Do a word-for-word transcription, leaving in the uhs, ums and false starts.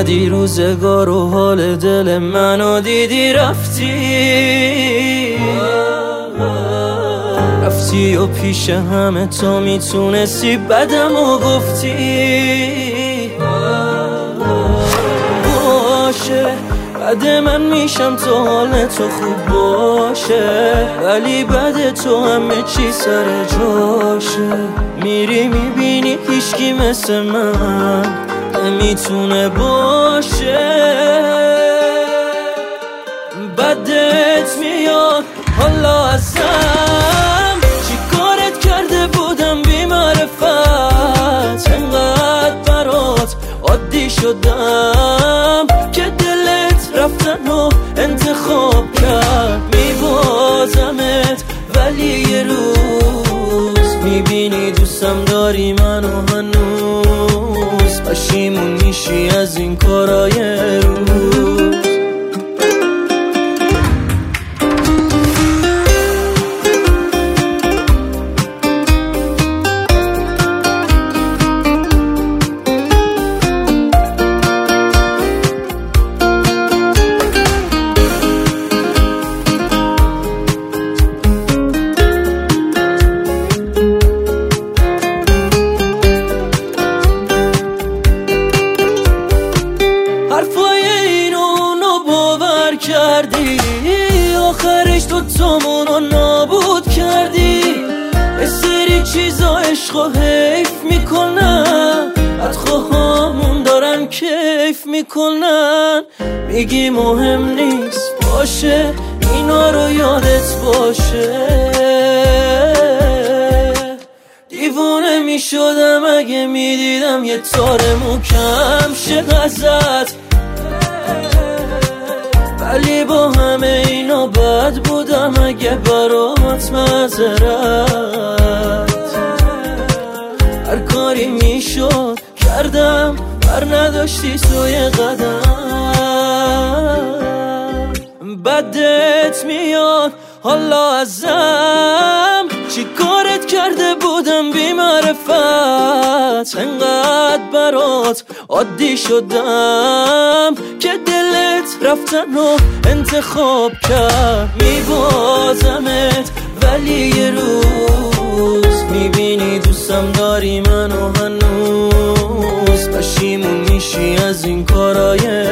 اومدی روزگار و حال دل منو دیدی رفتی رفتی و پیش همه تو میتونستی بدم و گفتی باشه بعد من میشم تو حال تو خوب باشه، ولی بعد تو همه چی سر جاشه. میری میبینی هیچکی مثل من نمیتونه باشه. بدت میاد حالا ازم چی کارت کرده بودم بی معرفت، انقدر برات عادی شدم که دلت رفتن و انتخاب کرد. میبازمت ولی یه روز میبینی دوستم داری منو هنوز، پشیمون میشی از این کارای روز. حرفای این اونو باور کردی، آخرش تو تامونو نابود کردی. یه سری چیزا عشقو حیف میکنن، بدخواهامون دارن کیف میکنن. میگی مهم نیست باشه، اینا رو یادت باشه. دیوونه میشدم اگه میدیدم یه تار موکم شه ازت، ولی با همه اینا بد بودم اگه برات معذرت. هر کاری میشد کردم بر نداشتی توی قدم. بدت میاد حالا ازم چی کارت کرده بودم بی معرفت، انقدر برات عادی شدم که دلت رفتن و انتخاب کرد. میبازمت ولی یه روز میبینی دوستم داری منو هنوز، پشیمون میشی از این کارای